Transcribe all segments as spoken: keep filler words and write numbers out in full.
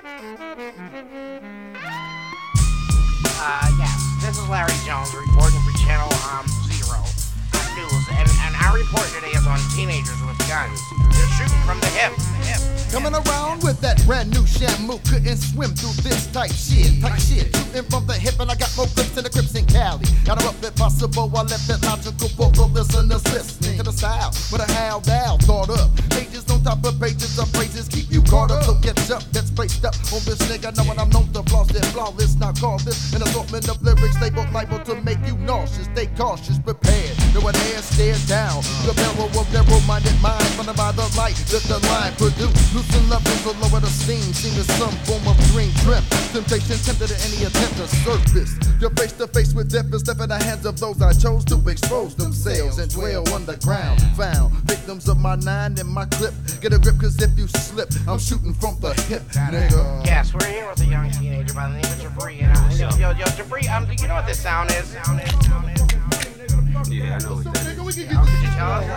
Uh, yes, this is Larry Jones reporting for Channel um, Zero uh, News, and, and our report today is on teenagers with guns. They're shooting from the hip. The hip. Coming around with that brand new shamu, couldn't swim through this type shit, type shit. Shooting from the hip, and I got more clips than the Crips in Cali. Got a rough it possible, I left it logical for the listeners listening to the style. With a howl down, thought up. Pages on top of pages of phrases keep you caught up. So get up, that's spaced up on this nigga. Knowing I'm known to floss it flawless. Now call this an assortment of lyrics labeled liable to make you nauseous. Stay cautious, prepared. No one air stare down. The barrel of narrow-minded mind, funded by the light that the line produce. Loosen levels so lower the steam, seem as some form of green dream. Temptation tempted at any attempt to surface. You're face to face with death and step in the hands of those I chose to expose themselves and dwell underground. Found victims of my nine and my clip. Get a grip, cause if you slip, I'm shooting from the hip, nigga. Yes, we're here with a young teenager by the name of Jabri. And, uh, yo, yo, yo, Jabri, um, do you know what this sound is? Sound is, sound is. Yeah, I know what that is. Could you tell us?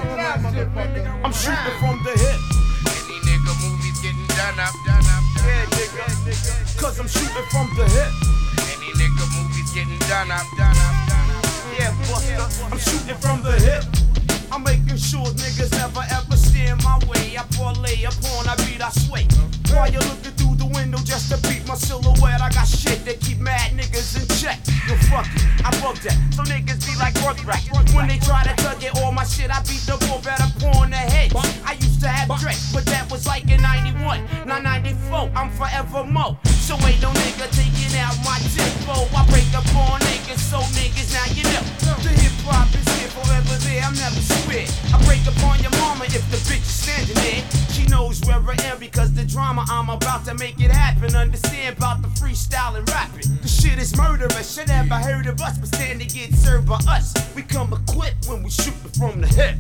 I'm shooting from the hip. Any nigga movies getting done up, done up, done Yeah, nigga. Cause I'm shooting from the hip. Any nigga movies getting done up, done up, done up. Yeah, Buster. I'm shooting from the hip. I'm making sure niggas never ever steer my way. I parlay upon, I beat, I sway. While you're looking through the window just to beat my silhouette, I got shit that keep mad niggas in check. Yo, fuck it, I bug that. So niggas be like Rugrat. When they try to tug at all my shit, I beat the bull better on the head. I used to have dreads, but that was like in ninety-one. Now ninety-four, I'm forever mo. So ain't no nigga taking out my tempo. I break up on niggas, so niggas, now you know. The hip hop is here forever there, I'm never square. I break up on your mama if the bitch is standing there. She knows where I am because the drama I'm about to make it happen. Understand about the freestyle and rapping. The shit is murderous, should never heard of us, but stand to get served by us. We come equipped when we shoot from the hip.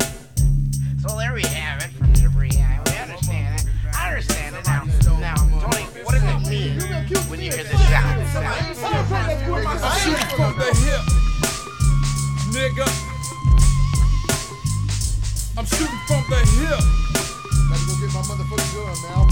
So there we have it from Jabri. Yeah, we understand it. I understand it now. Now, Tony, what does it mean when you hear the sound? I'm shooting from the hip, nigga. I'm shooting from the hip. Gotta go get my motherfucking gun now.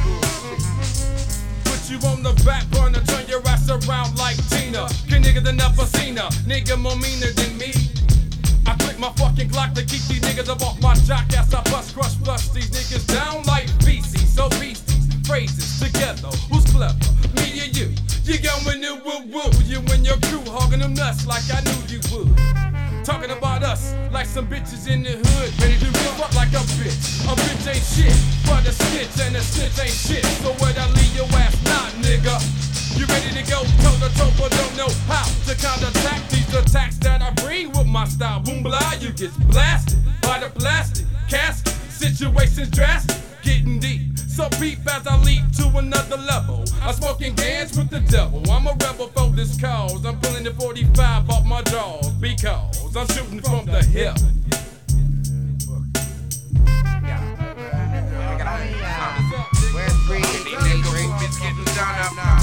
Put you on the back burner, turn your ass around like Tina. Can nigga that never seen her, nigga more meaner than me. I click my fucking Glock to keep these niggas up off my jock ass. I bust, crush, flush these niggas down like feces. So beasties, phrases together. Who's clever? Me or you? You going to woo woo. You and your crew hogging them nuts like I knew you would. Talking about us like some bitches in the hood, ready to rip up like a bitch. A bitch ain't shit, but a snitch, and a snitch ain't shit. So where'd I leave your ass? Not, nigga. You ready to go toe to toe, but don't know how to counterattack these attacks that I bring with my style. Boom, blah, you get blasted by the plastic casket. Situations drastic, getting deep. So peep as I leap to another level. I'm smoking gans with the devil. I'm a rebel for this cause. I'm pulling the forty-five off my jaws because I'm shooting from the hip. Where's Bree? Any nigga movies getting done up now.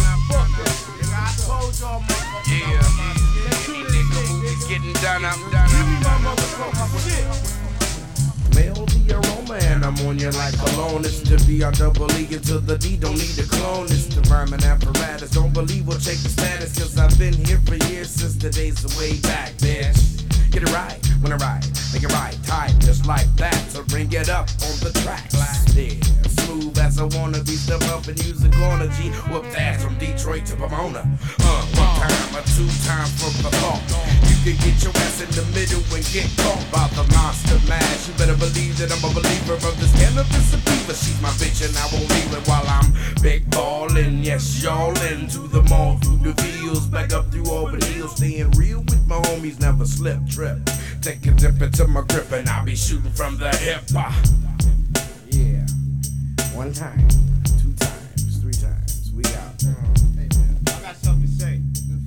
Yeah. Any nigga movies getting done up, done up. Smell the aroma and I'm on you like cologne. It's the B, I double E into the D, don't need a clone. It's the rhyming apparatus, don't believe we'll check the status. Cause I've been here for years since the days of way back, bitch. Get it right when I ride, make it right, tight, just like that. So bring it up on the track, yeah. Smooth as I wanna be, step up and use a corner G. Whoop ass from Detroit to Pomona. Uh, one time or two times for the thought. You can get your ass in the middle and get caught by the monster mash. You better believe that I'm a believer of this cannabis sativa. She's my bitch and I won't leave it while I'm big ballin'. Yes, y'all into the mall, through the fields, back up through Auburn Hills, staying real with my homies, never slip, trip. Take a dip into my grip and I'll be shooting from the hip. Yeah. One time, two times, three times, we out. Hey man, I got something to say.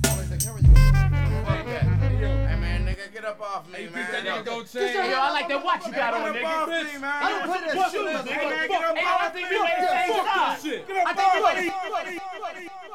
Hey man, nigga, get up off me, man. Yo, I like that watch you got on, nigga. I don't play that shit, nigga. Hey, I think we made the same side. Get up I think we off made me.